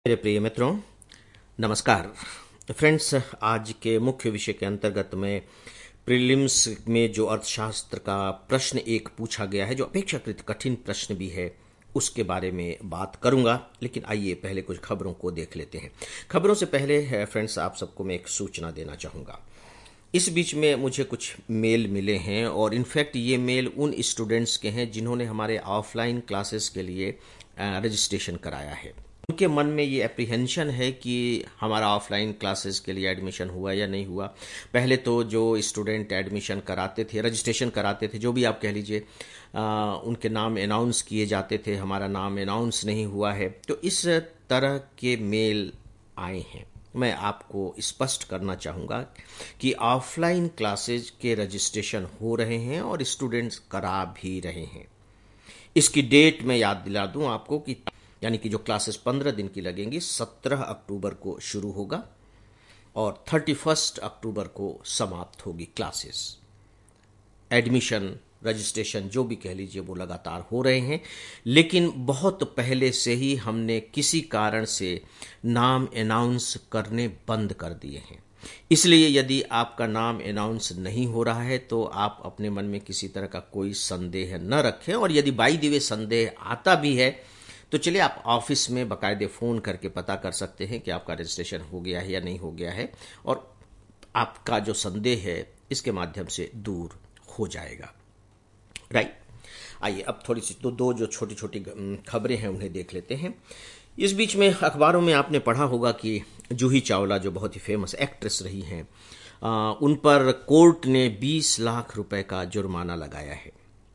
मेरे प्रिय मित्रों, नमस्कार फ्रेंड्स। आज के मुख्य विषय के अंतर्गत में प्रीलिम्स में जो अर्थशास्त्र का प्रश्न एक पूछा गया है, जो अपेक्षाकृत कठिन प्रश्न भी है, उसके बारे में बात करूंगा। लेकिन आइए पहले कुछ खबरों को देख लेते हैं। खबरों से पहले फ्रेंड्स, आप सबको मैं एक सूचना देना चाहूँगा। इस बीच में मुझे कुछ मेल मिले हैं और इनफैक्ट ये मेल उन स्टूडेंट्स के हैं जिन्होंने हमारे ऑफलाइन क्लासेस के लिए रजिस्ट्रेशन कराया है। उनके मन में ये एप्रीहेंशन है कि हमारा ऑफलाइन क्लासेस के लिए एडमिशन हुआ या नहीं हुआ। पहले तो जो स्टूडेंट एडमिशन कराते थे, रजिस्ट्रेशन कराते थे, जो भी आप कह लीजिए, उनके नाम अनाउंस किए जाते थे, हमारा नाम अनाउंस नहीं हुआ है। तो इस तरह के मेल आए हैं। मैं आपको स्पष्ट करना चाहूँगा कि ऑफलाइन क्लासेज के रजिस्ट्रेशन हो रहे हैं और स्टूडेंट्स करा भी रहे हैं। इसकी डेट मैं याद दिला दूं आपको कि यानी कि जो क्लासेस 15 दिन की लगेंगी, 17 अक्टूबर को शुरू होगा और 31 अक्टूबर को समाप्त होगी क्लासेस। एडमिशन, रजिस्ट्रेशन जो भी कह लीजिए, वो लगातार हो रहे हैं। लेकिन बहुत पहले से ही हमने किसी कारण से नाम अनाउंस करने बंद कर दिए हैं। इसलिए यदि आपका नाम अनाउंस नहीं हो रहा है तो आप अपने मन में किसी तरह का कोई संदेह न रखें। और यदि बाई द वे संदेह आता भी है तो चलिए, आप ऑफिस में बाकायदे फ़ोन करके पता कर सकते हैं कि आपका रजिस्ट्रेशन हो गया है या नहीं हो गया है, और आपका जो संदेह है इसके माध्यम से दूर हो जाएगा। राइट। आइए अब थोड़ी सी दो जो छोटी छोटी खबरें हैं उन्हें देख लेते हैं। इस बीच में अखबारों में आपने पढ़ा होगा कि जूही चावला, जो बहुत ही फेमस एक्ट्रेस रही हैं, उन पर कोर्ट ने 20 लाख रुपए का जुर्माना लगाया है।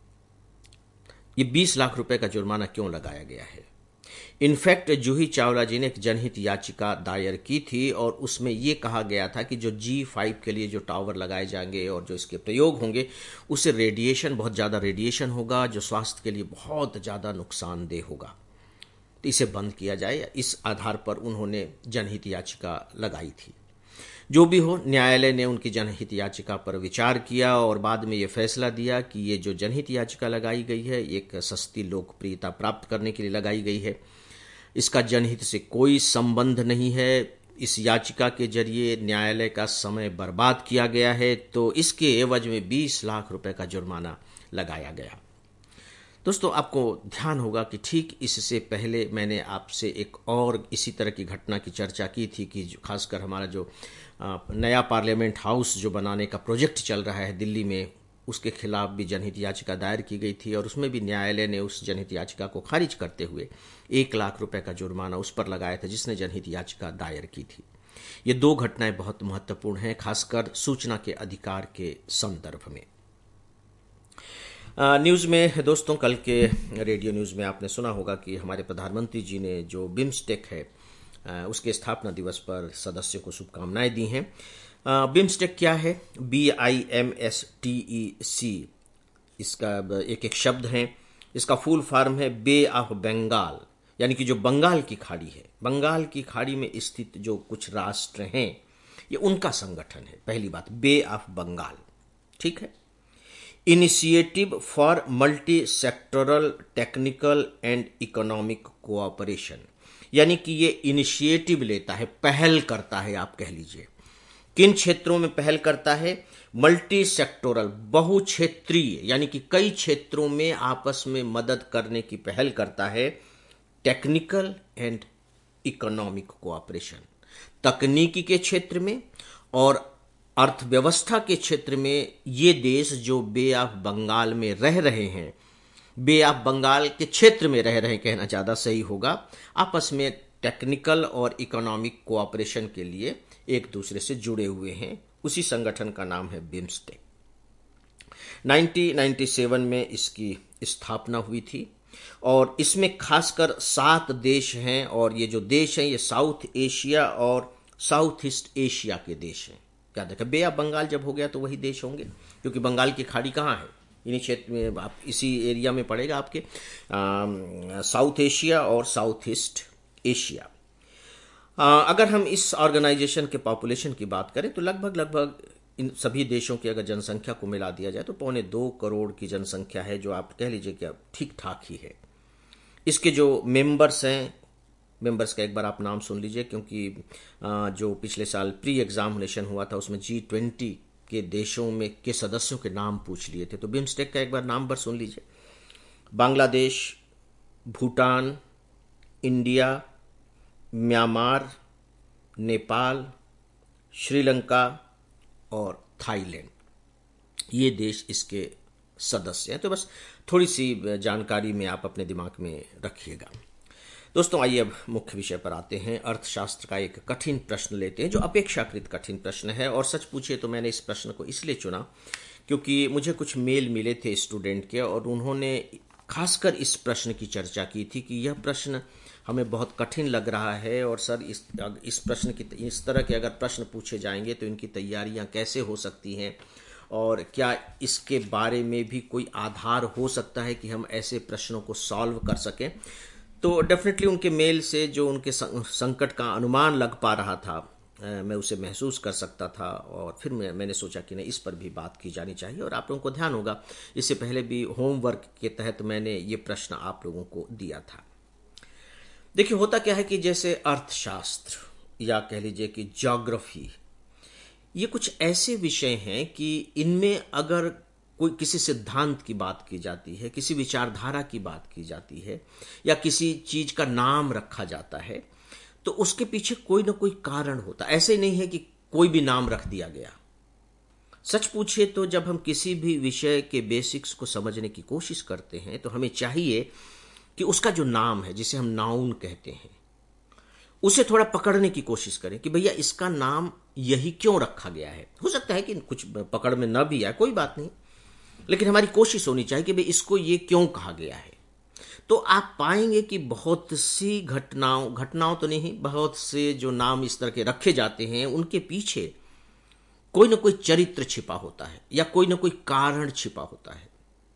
ये 20 लाख रुपए का जुर्माना क्यों लगाया गया है? इनफैक्ट जूही चावला जी ने एक जनहित याचिका दायर की थी और उसमें यह कहा गया था कि जो G5 के लिए जो टावर लगाए जाएंगे और जो इसके प्रयोग होंगे, उससे रेडिएशन, बहुत ज़्यादा रेडिएशन होगा, जो स्वास्थ्य के लिए बहुत ज़्यादा नुकसानदेह होगा। तो इसे बंद किया जाए, इस आधार पर उन्होंने जनहित याचिका लगाई थी। जो भी हो, न्यायालय ने उनकी जनहित याचिका पर विचार किया और बाद में ये फैसला दिया कि ये जो जनहित याचिका लगाई गई है, एक सस्ती लोकप्रियता प्राप्त करने के लिए लगाई गई है। इसका जनहित से कोई संबंध नहीं है। इस याचिका के जरिए न्यायालय का समय बर्बाद किया गया है, तो इसके एवज में 20 लाख रुपए का जुर्माना लगाया गया। दोस्तों, आपको ध्यान होगा कि ठीक इससे पहले मैंने आपसे एक और इसी तरह की घटना की चर्चा की थी कि खासकर हमारा जो नया पार्लियामेंट हाउस जो बनाने का प्रोजेक्ट चल रहा है दिल्ली में, उसके खिलाफ भी जनहित याचिका दायर की गई थी और उसमें भी न्यायालय ने उस जनहित याचिका को खारिज करते हुए 1 लाख रुपए का जुर्माना उस पर लगाया था जिसने जनहित याचिका दायर की थी। ये दो घटनाएं बहुत महत्वपूर्ण हैं, खासकर सूचना के अधिकार के संदर्भ में। न्यूज़ में दोस्तों, कल के रेडियो न्यूज़ में आपने सुना होगा कि हमारे प्रधानमंत्री जी ने जो बिम्स्टेक है, उसके स्थापना दिवस पर सदस्यों को शुभकामनाएं दी हैं। बिम्स्टेक क्या है? BIMSTEC, इसका एक शब्द है। इसका फुल फॉर्म है बे ऑफ बंगाल, यानी कि जो बंगाल की खाड़ी है, बंगाल की खाड़ी में स्थित जो कुछ राष्ट्र हैं, ये उनका संगठन है। पहली बात, बे ऑफ बंगाल, ठीक है। Initiative for multi sectoral technical and economic cooperation, यानी कि ये इनिशिएटिव लेता है, पहल करता है, आप कह लीजिए। किन क्षेत्रों में पहल करता है? मल्टी सेक्टोरल, बहुक्षेत्रीय, यानी कि कई क्षेत्रों में आपस में मदद करने की पहल करता है। टेक्निकल एंड इकोनॉमिक कोऑपरेशन, तकनीकी के क्षेत्र में और अर्थव्यवस्था के क्षेत्र में ये देश जो बे ऑफ बंगाल में रह रहे हैं, बे ऑफ बंगाल के क्षेत्र में रह रहे कहना ज़्यादा सही होगा, आपस में टेक्निकल और इकोनॉमिक कोऑपरेशन के लिए एक दूसरे से जुड़े हुए हैं। उसी संगठन का नाम है बिम्स्टेक। 1997 में इसकी स्थापना हुई थी और इसमें खासकर 7 देश हैं और ये जो देश हैं ये साउथ एशिया और साउथ ईस्ट एशिया के देश हैं। याद रखें, बे ऑफ बंगाल जब हो गया तो वही देश होंगे, क्योंकि बंगाल की खाड़ी कहाँ है? इन्हीं क्षेत्र में, आप इसी एरिया में पड़ेगा आपके साउथ एशिया और साउथ ईस्ट एशिया। अगर हम इस ऑर्गेनाइजेशन के पॉपुलेशन की बात करें तो लगभग इन सभी देशों की अगर जनसंख्या को मिला दिया जाए तो 2.25 करोड़ की जनसंख्या है, जो आप कह लीजिए कि ठीक ठाक ही है। इसके जो मेंबर्स हैं मेंबर्स का एक बार आप नाम सुन लीजिए, क्योंकि जो पिछले साल प्री एग्जामिनेशन हुआ था उसमें G20 के देशों में के सदस्यों के नाम पूछ लिए थे। तो बिम्स्टेक का एक बार नाम पर सुन लीजिए। बांग्लादेश, भूटान, इंडिया, म्यांमार, नेपाल, श्रीलंका और थाईलैंड, ये देश इसके सदस्य हैं। तो बस थोड़ी सी जानकारी में आप अपने दिमाग में रखिएगा। दोस्तों, आइए अब मुख्य विषय पर आते हैं। अर्थशास्त्र का एक कठिन प्रश्न लेते हैं जो अपेक्षाकृत कठिन प्रश्न है। और सच पूछिए तो मैंने इस प्रश्न को इसलिए चुना क्योंकि मुझे कुछ मेल मिले थे स्टूडेंट के, और उन्होंने खासकर इस प्रश्न की चर्चा की थी कि यह प्रश्न हमें बहुत कठिन लग रहा है, और सर इस प्रश्न की, इस तरह के अगर प्रश्न पूछे जाएंगे तो इनकी तैयारियां कैसे हो सकती हैं, और क्या इसके बारे में भी कोई आधार हो सकता है कि हम ऐसे प्रश्नों को सॉल्व कर सकें। तो डेफिनेटली उनके मेल से जो उनके संकट का अनुमान लग पा रहा था, मैं उसे महसूस कर सकता था, और फिर मैंने सोचा कि नहीं, इस पर भी बात की जानी चाहिए। और आप लोगों को ध्यान होगा, इससे पहले भी होमवर्क के तहत मैंने ये प्रश्न आप लोगों को दिया था। देखिए, होता क्या है कि जैसे अर्थशास्त्र या कह लीजिए कि ज्योग्राफी, ये कुछ ऐसे विषय हैं कि इनमें अगर कोई किसी सिद्धांत की बात की जाती है, किसी विचारधारा की बात की जाती है, या किसी चीज का नाम रखा जाता है, तो उसके पीछे कोई ना कोई कारण होता है। ऐसे नहीं है कि कोई भी नाम रख दिया गया। सच पूछिए तो जब हम किसी भी विषय के बेसिक्स को समझने की कोशिश करते हैं तो हमें चाहिए कि उसका जो नाम है, जिसे हम नाउन कहते हैं, उसे थोड़ा पकड़ने की कोशिश करें कि भैया इसका नाम यही क्यों रखा गया है। हो सकता है कि कुछ पकड़ में न भी आए, कोई बात नहीं, लेकिन हमारी कोशिश होनी चाहिए कि भाई इसको ये क्यों कहा गया है। तो आप पाएंगे कि बहुत सी घटनाओं तो नहीं, बहुत से जो नाम इस तरह के रखे जाते हैं उनके पीछे कोई ना कोई चरित्र छिपा होता है या कोई ना कोई कारण छिपा होता है।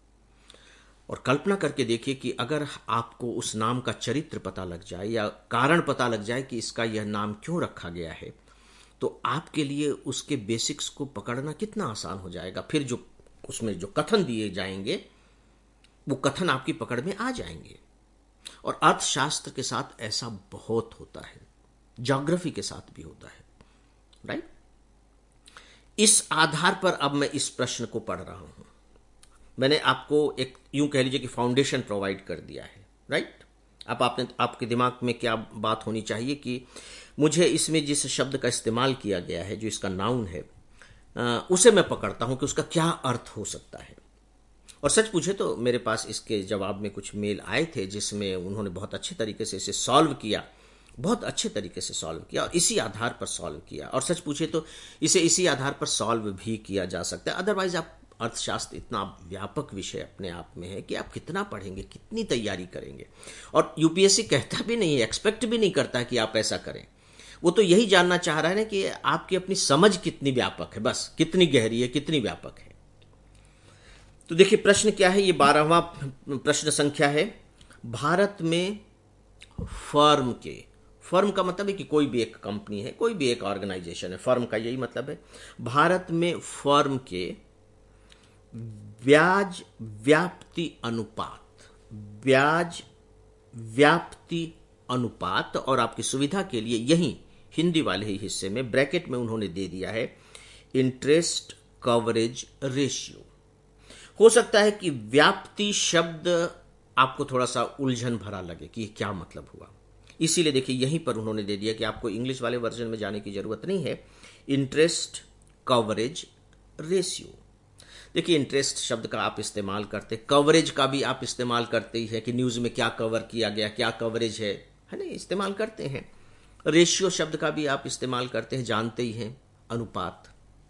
और कल्पना करके देखिए कि अगर आपको उस नाम का चरित्र पता लग जाए या कारण पता लग जाए कि इसका यह नाम क्यों रखा गया है, तो आपके लिए उसके बेसिक्स को पकड़ना कितना आसान हो जाएगा। फिर जो उसमें जो कथन दिए जाएंगे वो कथन आपकी पकड़ में आ जाएंगे। और अर्थशास्त्र के साथ ऐसा बहुत होता है, ज्योग्राफी के साथ भी होता है, राइट। इस आधार पर अब मैं इस प्रश्न को पढ़ रहा हूं। मैंने आपको एक यूं कह लीजिए कि फाउंडेशन प्रोवाइड कर दिया है, राइट। अब आपके दिमाग में क्या बात होनी चाहिए कि मुझे इसमें जिस शब्द का इस्तेमाल किया गया है, जो इसका नाउन है, उसे मैं पकड़ता हूं कि उसका क्या अर्थ हो सकता है। और सच पूछे तो मेरे पास इसके जवाब में कुछ मेल आए थे जिसमें उन्होंने बहुत अच्छे तरीके से इसे सॉल्व किया, बहुत अच्छे तरीके से सॉल्व किया और इसी आधार पर सॉल्व किया। और सच पूछे तो इसे इसी आधार पर सॉल्व भी किया जा सकता है। अदरवाइज आप अर्थशास्त्र इतना व्यापक विषय अपने आप में है कि आप कितना पढ़ेंगे, कितनी तैयारी करेंगे। और यूपीएससी कहता भी नहीं है, एक्सपेक्ट भी नहीं करता कि आप ऐसा करें। वो तो यही जानना चाह रहा है ना कि आपकी अपनी समझ कितनी व्यापक है, बस कितनी गहरी है, कितनी व्यापक है। तो देखिए प्रश्न क्या है, ये 12वां प्रश्न संख्या है। भारत में फर्म का मतलब है कि कोई भी एक कंपनी है, कोई भी एक ऑर्गेनाइजेशन है, फर्म का यही मतलब है। भारत में फर्म के ब्याज व्याप्ति अनुपात, और आपकी सुविधा के लिए यही हिंदी वाले ही हिस्से में ब्रैकेट में उन्होंने दे दिया है इंटरेस्ट कवरेज रेशियो। हो सकता है कि व्याप्ति शब्द आपको थोड़ा सा उलझन भरा लगे कि क्या मतलब हुआ, इसीलिए देखिए यहीं पर उन्होंने दे दिया कि आपको इंग्लिश वाले वर्जन में जाने की जरूरत नहीं है। Interest coverage ratio. देखिए इंटरेस्ट शब्द का आप इस्तेमाल करते, कवरेज का भी आप इस्तेमाल करते ही है कि न्यूज में क्या कवर किया गया, क्या कवरेज है ना, इस्तेमाल करते हैं। रेशियो शब्द का भी आप इस्तेमाल करते हैं, जानते ही हैं, अनुपात।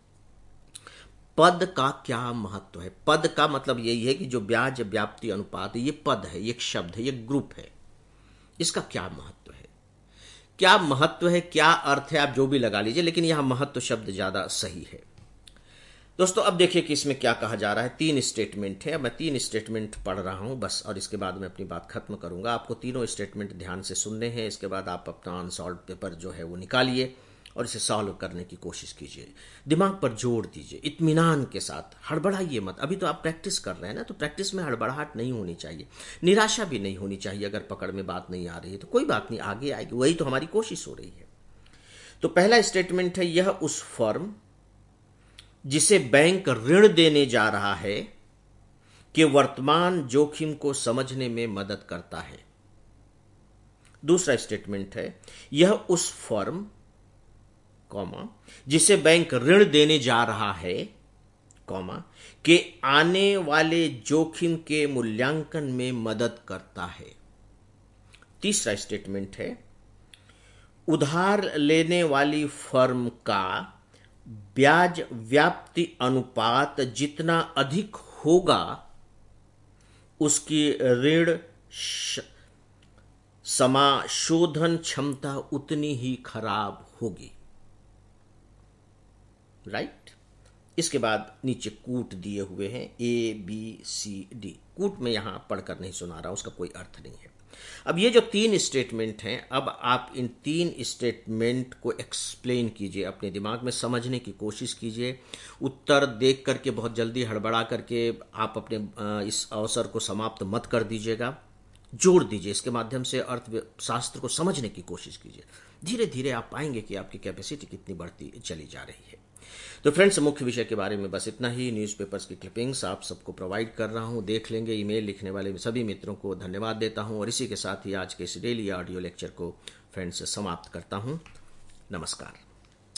पद का क्या महत्व है? पद का मतलब यही है कि जो ब्याज व्याप्ति अनुपात, ये पद है, ये शब्द है, ये ग्रुप है, इसका क्या महत्व है? क्या महत्व है, क्या अर्थ है, आप जो भी लगा लीजिए, लेकिन यहां महत्व शब्द ज्यादा सही है। दोस्तों अब देखिए कि इसमें क्या कहा जा रहा है। 3 स्टेटमेंट है, मैं 3 स्टेटमेंट पढ़ रहा हूं बस, और इसके बाद मैं अपनी बात खत्म करूंगा। आपको तीनों स्टेटमेंट ध्यान से सुनने हैं, इसके बाद आप अपना अनसॉल्व पेपर जो है वो निकालिए और इसे सॉल्व करने की कोशिश कीजिए। दिमाग पर जोर दीजिए, इत्मीनान के साथ, हड़बड़ाइए मत। अभी तो आप प्रैक्टिस कर रहे हैं ना, तो प्रैक्टिस में हड़बड़ाहट नहीं होनी चाहिए, निराशा भी नहीं होनी चाहिए। अगर पकड़ में बात नहीं आ रही है तो कोई बात नहीं, आगे आएगी, वही तो हमारी कोशिश हो रही है। तो पहला स्टेटमेंट है, यह उस फर्म जिसे बैंक ऋण देने जा रहा है के वर्तमान जोखिम को समझने में मदद करता है। दूसरा स्टेटमेंट है, यह उस फर्म कॉमा जिसे बैंक ऋण देने जा रहा है कॉमा के आने वाले जोखिम के मूल्यांकन में मदद करता है। तीसरा स्टेटमेंट है, उधार लेने वाली फर्म का ब्याज व्याप्ति अनुपात जितना अधिक होगा उसकी ऋण समाशोधन क्षमता उतनी ही खराब होगी। राइट। इसके बाद नीचे कूट दिए हुए हैं ABCD। कूट में यहां पढ़कर नहीं सुना रहा, उसका कोई अर्थ नहीं है। अब ये जो 3 स्टेटमेंट हैं, अब आप इन 3 स्टेटमेंट को एक्सप्लेन कीजिए, अपने दिमाग में समझने की कोशिश कीजिए। उत्तर देख करके बहुत जल्दी हड़बड़ा करके आप अपने इस अवसर को समाप्त मत कर दीजिएगा, जोड़ दीजिए। इसके माध्यम से अर्थशास्त्र को समझने की कोशिश कीजिए। धीरे धीरे आप पाएंगे कि आपकी कैपेसिटी कितनी बढ़ती चली जा रही है। तो फ्रेंड्स, मुख्य विषय के बारे में बस इतना ही। न्यूज़पेपर्स की क्लिपिंग्स आप सबको प्रोवाइड कर रहा हूं, देख लेंगे। ईमेल लिखने वाले सभी मित्रों को धन्यवाद देता हूं और इसी के साथ ही आज के इस डेली ऑडियो लेक्चर को फ्रेंड्स समाप्त करता हूं। नमस्कार।